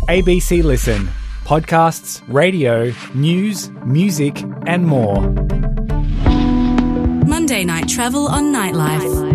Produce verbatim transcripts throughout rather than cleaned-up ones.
A B C Listen. Podcasts, radio, news, music and more. Monday Night Travel on Nightlife.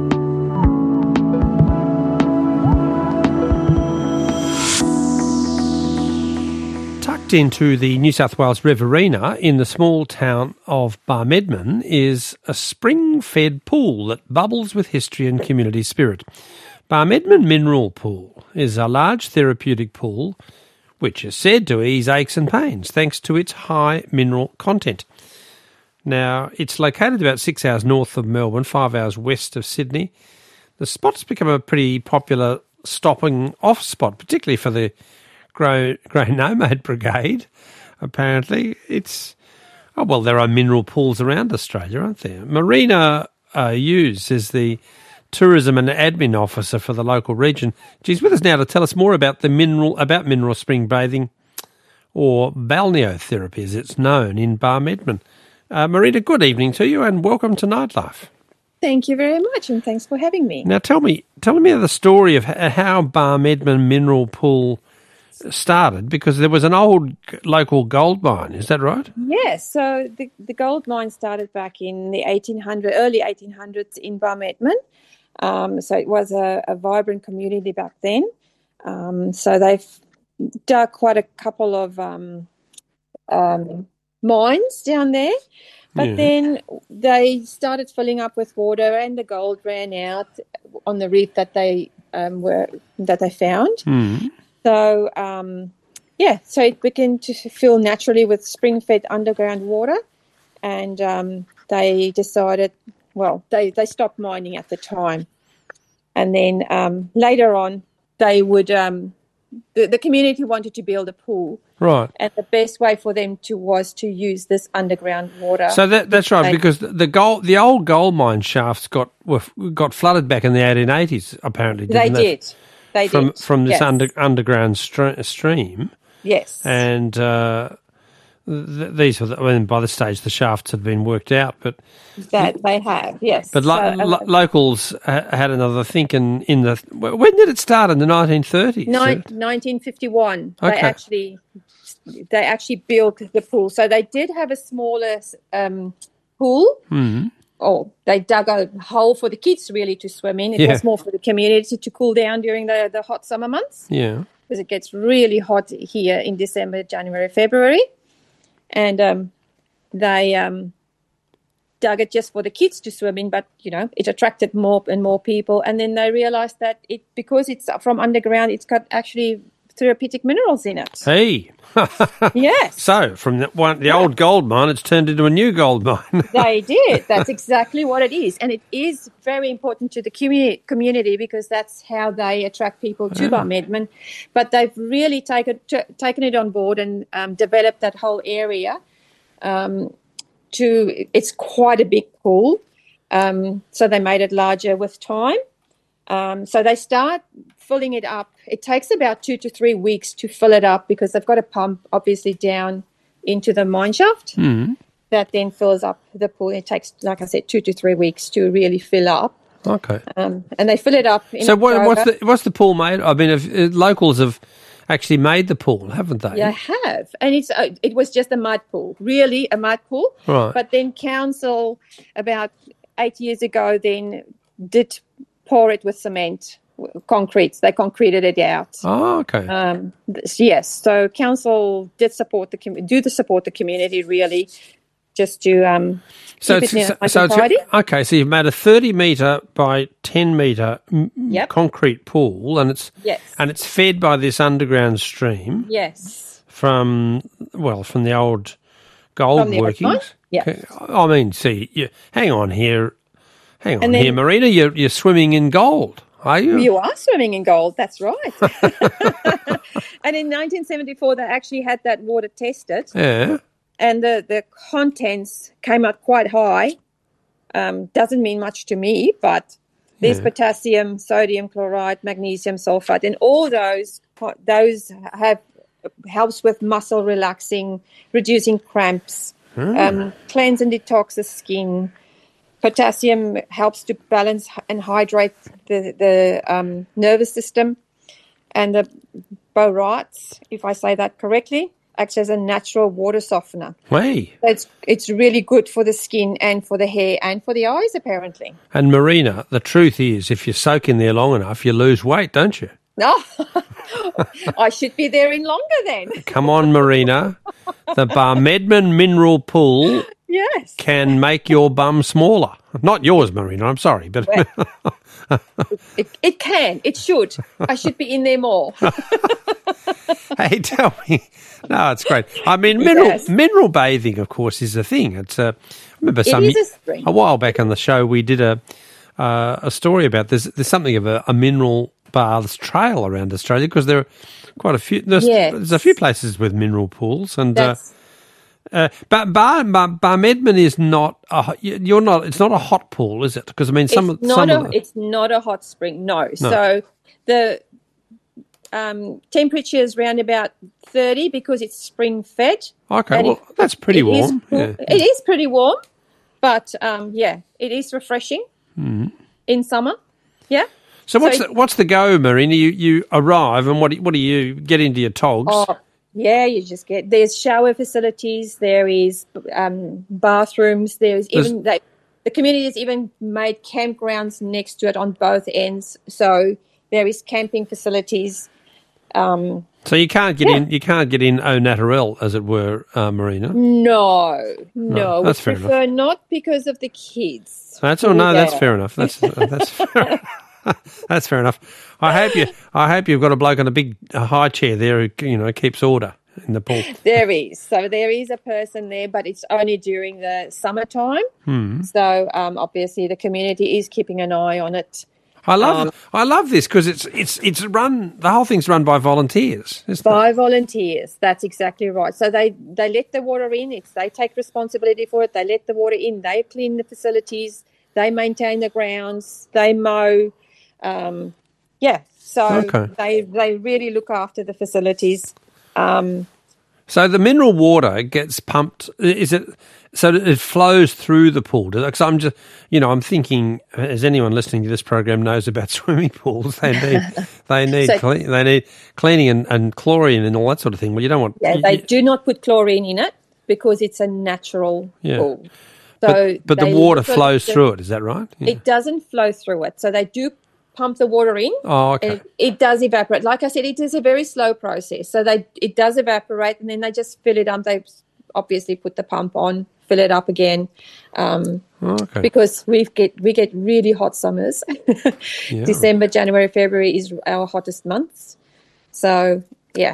Tucked into the New South Wales Riverina in the small town of Barmedman is a spring-fed pool that bubbles with history and community spirit. Barmedman Mineral Pool is a large therapeutic pool which is said to ease aches and pains thanks to its high mineral content. Now, it's located about six hours north of Melbourne, five hours west of Sydney. The spot's become a pretty popular stopping-off spot, particularly for the Grey Nomad Brigade, apparently. It's, oh, well, there are mineral pools around Australia, aren't there? Marina uh, Hughes is the Tourism and Admin Officer for the local region. She's with us now to tell us more about the mineral, about mineral spring bathing, or balneotherapy as it's known in Barmedman. Uh, Marina, good evening to you and welcome to Nightlife. Thank you very much and thanks for having me. Now tell me, tell me the story of how Barmedman Mineral Pool started, because there was an old local gold mine, is that right? Yes, so the, the gold mine started back in the eighteen hundreds, early eighteen hundreds in Barmedman. Um, so it was a, a vibrant community back then. Um, so they've dug quite a couple of um, um, mines down there. But yeah. Then they started filling up with water and the gold ran out on the reef that they um, were that they found. Mm. So, um, yeah, so it began to fill naturally with spring-fed underground water and um, they decided, well, they, they stopped mining at the time. And then um, later on, they would, um, the, the community wanted to build a pool. Right. And the best way for them to was to use this underground water. So that that's right, because the gold, the old gold mine shafts got were, got flooded back in the eighteen eighties, apparently, didn't they? They did. They from, did. From this yes. under, underground stre- stream. Yes. And uh, th- these were, the, I mean, by this stage, the shafts had been worked out, but that they have, yes. But lo- so, uh, lo- locals ha- had another think in, in the. When did it start? In the nineteen thirties? Ni- nineteen fifty-one. Okay. They actually, they actually built the pool. So they did have a smaller um, pool. Mm-hmm. Oh, they dug a hole for the kids really to swim in. It Yeah. was more for the community to cool down during the, the hot summer months. Yeah. Because it gets really hot here in December, January, February. And um, they um, dug it just for the kids to swim in, but, you know, it attracted more and more people. And then they realised that it because it's from underground, it's got actually therapeutic minerals in it. Hey. Yes. So from the, one, the yeah. old gold mine, it's turned into a new gold mine. They did. That's exactly what it is. And it is very important to the commu- community because that's how they attract people to yeah. Barmedman. But they've really taken t- taken it on board and um, developed that whole area um, to – it's quite a big pool. Um, so they made it larger with time. Um, so they start filling it up. It takes about two to three weeks to fill it up because they've got to pump, obviously, down into the mine shaft. Mm. That then fills up the pool. It takes, like I said, two to three weeks to really fill up. Okay. Um, and they fill it up in So what, what's October. the what's the pool made? I mean, if, uh, locals have actually made the pool, haven't they? Yeah, have. And it's uh, it was just a mud pool, really a mud pool. Right. But then council, about eight years ago, then did pour it with cement, concrete. They concreted it out. Oh, okay. Um, th- yes. So council did support the com- do the support the community really, just to um. So keep it's, it nice so and it's tidy. okay. So you've made a thirty metre by ten metre m- Yep. concrete pool, and it's Yes. and it's fed by this underground stream Yes. from well from the old gold From the old workings. mine? Yeah. Okay. I mean, see, you, hang on here, hang on And then- here, Marina. You're you're swimming in gold, are you? You are swimming in gold, that's right. And in nineteen seventy-four, they actually had that water tested, Yeah. and the, the contents came out quite high. Um, doesn't mean much to me, but there's Yeah. potassium, sodium chloride, magnesium sulfate, and all those those have helps with muscle relaxing, reducing cramps, Hmm. um, cleanse and detox the skin. Potassium helps to balance and hydrate the, the um, nervous system. And the borates, if I say that correctly, acts as a natural water softener. Hey. So it's it's really good for the skin and for the hair and for the eyes, apparently. And Marina, the truth is, if you soak in there long enough, you lose weight, don't you? No, I should be there in longer then. Come on, Marina. The Barmedman Mineral Pool Yes. can make your bum smaller. Not yours, Marina, I'm sorry. but Well, it, it can. It should. I should be in there more. Hey, tell me. No, it's great. I mean, mineral Yes. mineral bathing, of course, is a thing. It's a, I remember some is a spring. a while back on the show we did a uh, a story about there's there's something of a, a mineral baths trail around Australia because there are quite a few. There's, Yes. there's a few places with mineral pools, and uh, That's, uh, but Bar, Bar, Barmedman is not. A, you're not. It's not a hot pool, is it? Because I mean, some it's of not some a of the, it's not a hot spring. No. So the um, temperature is around about thirty because it's spring fed. okay. and Well, it- that's pretty it is warm. cool- Yeah. It is pretty warm, but um, yeah, it is refreshing in summer. Yeah. So what's So- the, what's the go, Marina? You you arrive and what do, what do you get into your togs? Oh, yeah, you just get there's shower facilities, there is um, bathrooms, there's There's- even they, the community has even made campgrounds next to it on both ends. So there is camping facilities. Um, So you can't get yeah. in. You can't get in au naturel, as it were, uh, Marina. no, no, that's we fair enough. prefer not because of the kids. That's who oh no, are that's there. fair enough. That's uh, that's fair. That's fair enough. I hope you. I hope you've got a bloke on a big uh, high chair there who you know keeps order in the pool. There is. So there is a person there, but it's only during the summertime. Hmm. So um, obviously the community is keeping an eye on it. I love. Um, I love this because it's it's it's run. The whole thing's run by volunteers. Isn't it? By volunteers, that's exactly right. So they, they let the water in. It's they take responsibility for it. They let the water in. They clean the facilities. They maintain the grounds. They mow. Um, yeah, so Okay. they they really look after the facilities. Um, So the mineral water gets pumped. Is it so that it flows through the pool? Because I'm just, you know, I'm thinking, as anyone listening to this program knows about swimming pools, they need they need So- clean, they need cleaning and, and chlorine and all that sort of thing. Well, you don't want. yeah, you- they you- do not put chlorine in it because it's a natural Yeah. pool. So but but the they water look at flows the- through it. Is that right? Yeah. It doesn't flow through it. So they do pump the water in. Oh, okay. And it, it does evaporate. Like I said, it is a very slow process. So they it does evaporate, and then they just fill it up. They obviously put the pump on, fill it up again, um, Oh, okay. because we get we get really hot summers. Yeah. December, January, February is our hottest months. So yeah,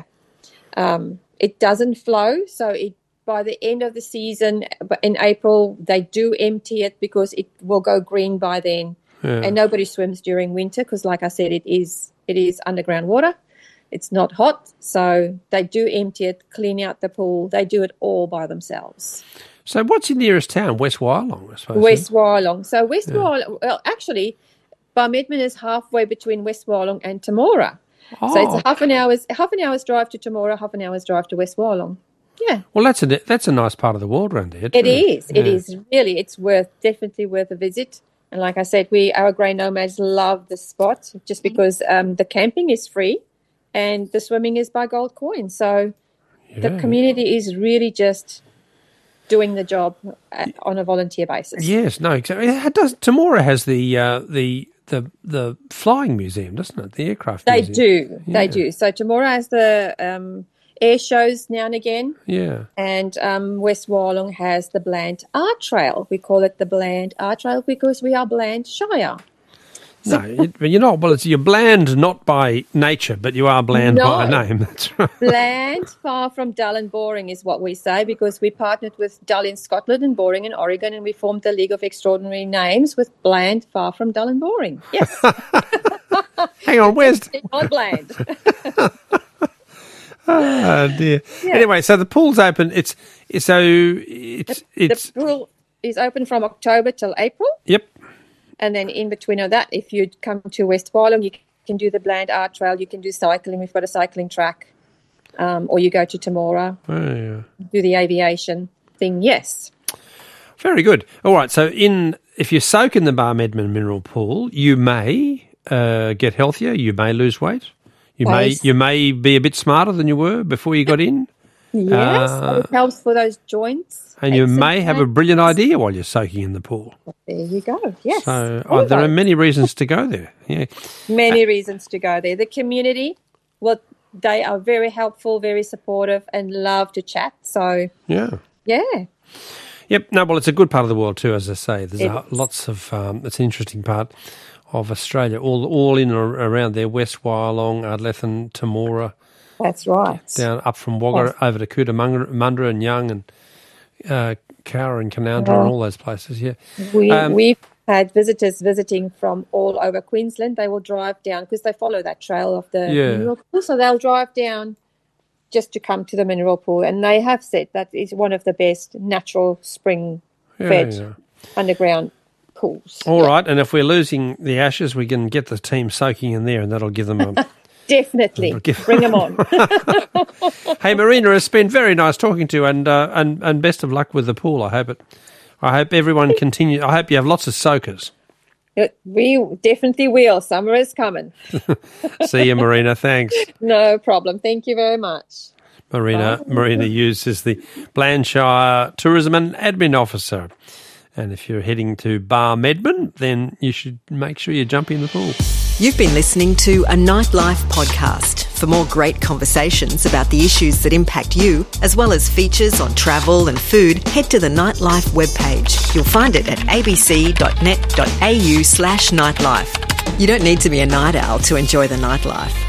um, it doesn't flow. So it by the end of the season, but in April, they do empty it because it will go green by then. Yeah. And nobody swims during winter because, like I said, it is it is underground water. It's not hot, so they do empty it, clean out the pool. They do it all by themselves. So what's your nearest town? West Wyalong, I suppose. West Wyalong. So West Wyalong, well, actually, Barmedman is halfway between West Wyalong and Temora. Oh, So it's a half an hour's half an hour's drive to Temora, half an hour's drive to West Wyalong. Yeah, well, that's a that's a nice part of the world around there. it too. is. It Yeah. is really. It's worth definitely worth a visit. And like I said, we our grey nomads love the spot just because um, the camping is free, and the swimming is by gold coin. So the Yeah. community is really just doing the job uh, on a volunteer basis. Yes, no, exactly. It does. Temora has the uh, the the the flying museum, doesn't it? The aircraft. They museum. do. Yeah. They do. So Temora has the um, air shows now and again. Yeah. And um, West Wyalong has the Bland Art Trail. We call it the Bland Art Trail because we are Bland Shire. No, it, but you're not. Well, it's you're bland not by nature, but you are bland No. by name. That's right. Bland, far from dull and boring is what we say because we partnered with Dull in Scotland and Boring in Oregon, and we formed the League of Extraordinary Names with Bland, far from dull and boring. Yes, Hang on, where's? it's not bland. Oh dear. Anyway, so the pool's open. It's, it's so it's it's The pool is open from October till April. yep. And then in between of that, if you come to West Wyalong, you can do the Bland Art Trail. You can do cycling. We've got a cycling track. Um, or you go to Temora, Oh, yeah. do the aviation thing. Yes. Very good. All right. So in if you soak in the Barmedman mineral pool, you may uh, get healthier. You may lose weight. You may you may be a bit smarter than you were before you got in. Yes, Uh, it helps for those joints. And you aches may have a pains. brilliant idea while you're soaking in the pool. There you go. Yes. So all oh, there are those. many reasons to go there. Yeah. Many reasons to go there. The community, well, they are very helpful, very supportive, and love to chat. So, Yeah. yeah. Yep. No, well, it's a good part of the world too, as I say. There's It a, is. lots of. Um, it's an interesting part of Australia, all all in or around there. West Wyalong, Ardlethan, Temora, That's right. down up from Wagga Yes. over to Cootamundra and Young and uh, Cowra and Canowindra and all those places. Yeah. We, Um, we've had visitors visiting from all over Queensland. They will drive down because they follow that trail of the Yeah. mineral pool. So they'll drive down just to come to the mineral pool. And they have said that is one of the best natural spring Yeah, fed yeah. underground pools. All right, and if we're losing the Ashes, we can get the team soaking in there, and that'll give them a. Definitely. Bring them on. Hey, Marina, it's been very nice talking to you, and uh, and and best of luck with the pool. I hope it. I hope everyone continue. I hope you have lots of soakers. We definitely will. Summer is coming. See you, Marina. Thanks. No problem. Thank you very much. Marina Marina Hughes is the Blanshire Tourism and Admin Officer. And if you're heading to Bar Medman, then you should make sure you jump in the pool. You've been listening to a Nightlife podcast. For more great conversations about the issues that impact you, as well as features on travel and food, head to the Nightlife webpage. You'll find it at abc.net.au slash nightlife. You don't need to be a night owl to enjoy the nightlife.